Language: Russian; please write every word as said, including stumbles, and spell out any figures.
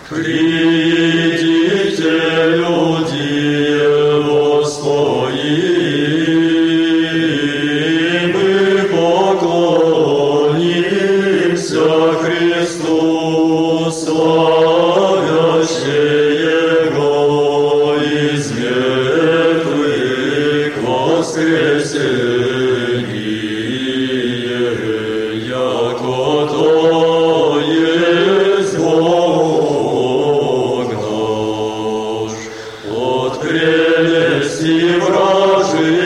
Придите, люди, востоим, мы поклонимся Христу, славящего из мертвых воскресение, яко то есть Бог наш, от прелести вражьей